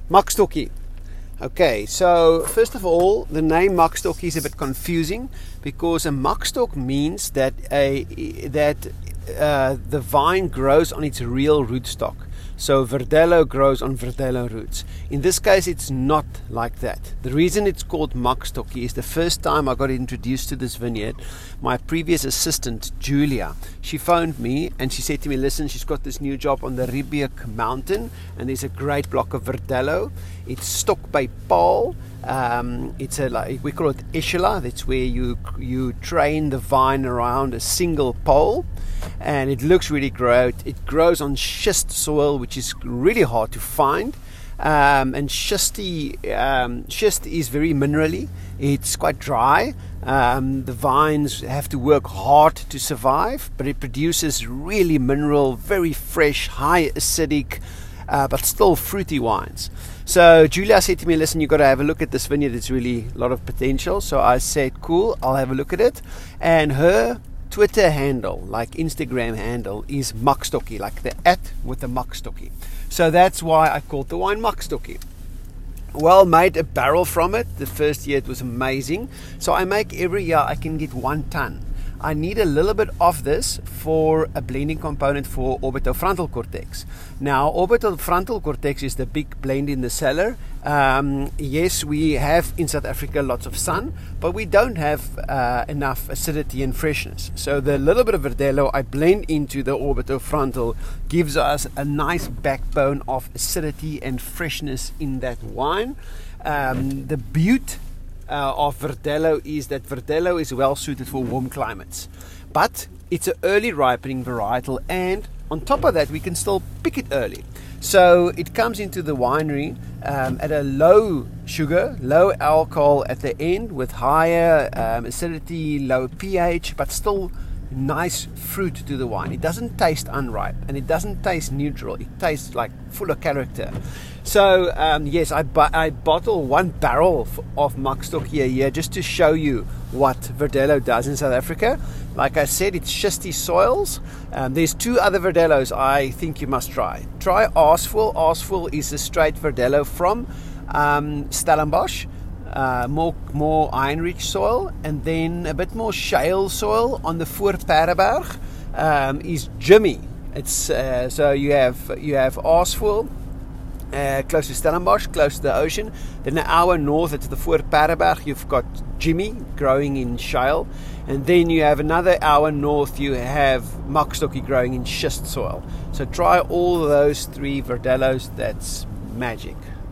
Makstokkie. Okay, so first of all, the name Makstokkie is a bit confusing because a makstok means that the vine grows on its real rootstock. So Verdelho grows on Verdelho roots. In this case, it's not like that. The reason it's called Makstokkie is the first time I got introduced to this vineyard, my previous assistant, Julia, she phoned me and she said to me, listen, she's got this new job on the Riebeek mountain and there's a great block of Verdelho. It's stocked by Paul. It's we call it Eshela. That's where you train the vine around a single pole, and it looks really great. It grows on schist soil, which is really hard to find. And schist is very minerally. It's quite dry. The vines have to work hard to survive, but it produces really mineral, very fresh, high acidic, but still fruity wines. So Julia said to me, listen, you've got to have a look at this vineyard. It's really a lot of potential. So I said, cool, I'll have a look at it. And her Twitter handle, like Instagram handle, is Makstokkie, like the @ with the Makstokkie. So that's why I called the wine Makstokkie. Well, made a barrel from it. The first year it was amazing. So I make every year I can get 1 ton. I need a little bit of this for a blending component for orbitofrontal cortex. Now, orbitofrontal cortex is the big blend in the cellar. Yes, we have in South Africa lots of sun, but we don't have enough acidity and freshness. So the little bit of Verdelho I blend into the orbitofrontal gives us a nice backbone of acidity and freshness in that wine. The beauty of Verdelho is that Verdelho is well suited for warm climates, but it's an early ripening varietal, and on top of that we can still pick it early. So it comes into the winery at a low sugar, low alcohol at the end, with higher acidity, low pH, but still nice fruit to the wine. It doesn't taste unripe and it doesn't taste neutral. It tastes like full of character. So yes, I bottle 1 barrel of Makstokkie a year just to show you what Verdelho does in South Africa. Like I said, it's schisty soils. There's 2 other Verdelhos I think you must try. Try Aasvoël. Aasvoël is a straight Verdelho from Stellenbosch. More iron-rich soil, and then a bit more shale soil on the Voorpaardeberg is Jimmy. It's so you have Aasvoël close to Stellenbosch, close to the ocean. Then an hour north at the Voorpaardeberg, you've got Jimmy growing in shale, and then you have another hour north. You have Makstokkie growing in schist soil. So try all those 3 Verdelhos. That's magic.